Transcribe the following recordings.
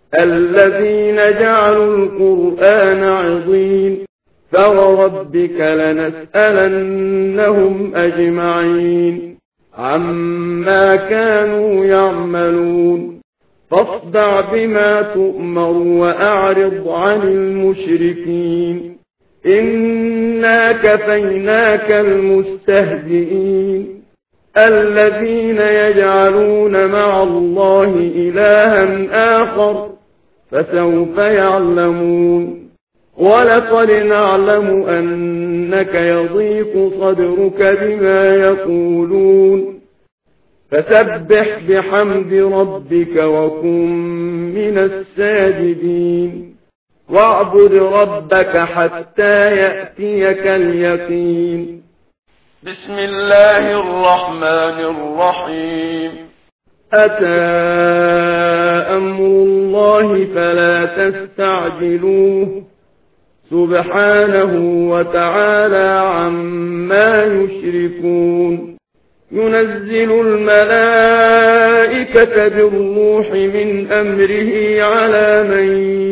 الذين جعلوا القرآن عضين فوربك لنسألنهم أجمعين عما كانوا يعملون فاصدع بما تؤمر وأعرض عن المشركين إنا كفيناك المستهزئين الذين يجعلون مع الله إلها آخر فسوف يعلمون ولقد نعلم أنك يضيق صدرك بما يقولون فسبح بحمد ربك وكن من الساجدين واعبد ربك حتى يأتيك اليقين بسم الله الرحمن الرحيم أتى أمر الله فلا تستعجلوه سبحانه وتعالى عما يشركون ينزل الملائكة بالروح من أمره على من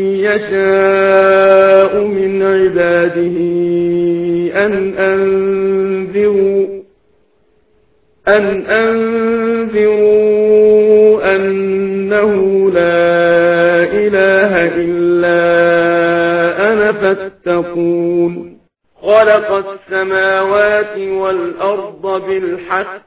يشاء من عباده أن أنذروا أنه لا إله إلا أنا فاتقون خلق السماوات والأرض بالحق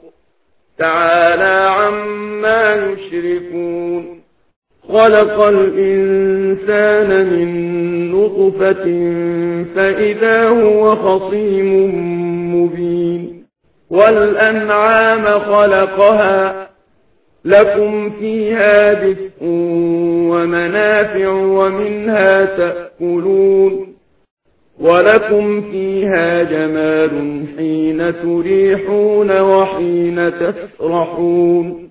تعالى عما يشركون خلق الإنسان من نطفة فإذا هو خصيم مبين والأنعام خلقها لكم فيها دفء ومنافع ومنها تأكلون ولكم فيها جمال حين تريحون وحين تسرحون